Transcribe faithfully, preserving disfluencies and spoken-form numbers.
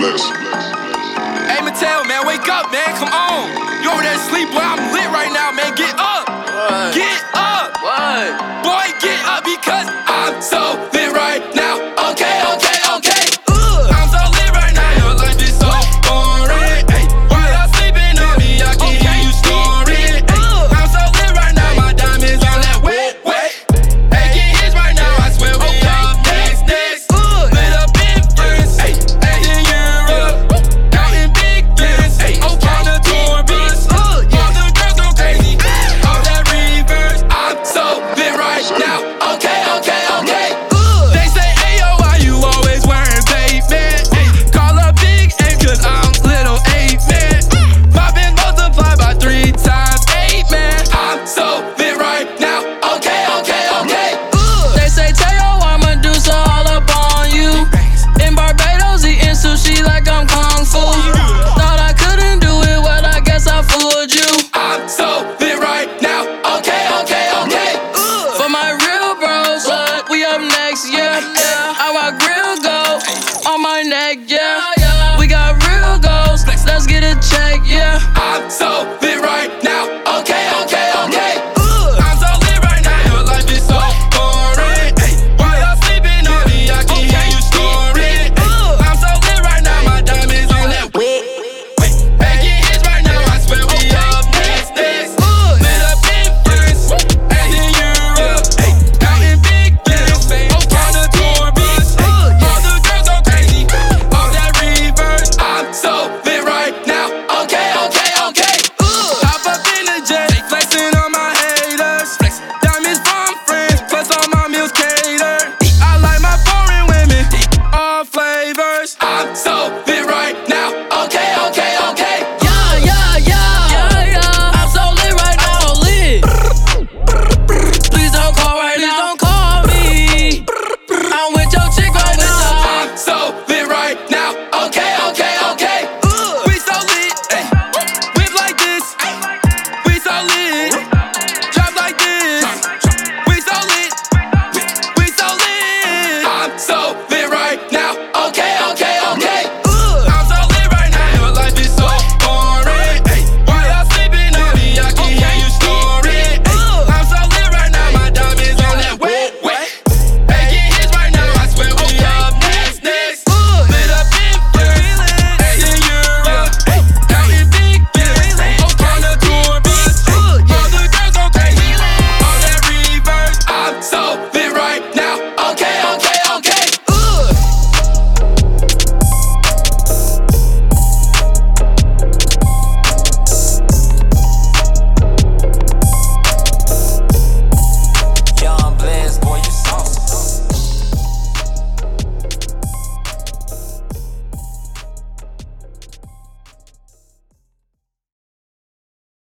bless. Hey, Mattel, man, wake up, man. Come on. You over there asleep, boy. I'm lit right now, man. Get up. What? Get up. What? Boy, get up because I'm so lit right now.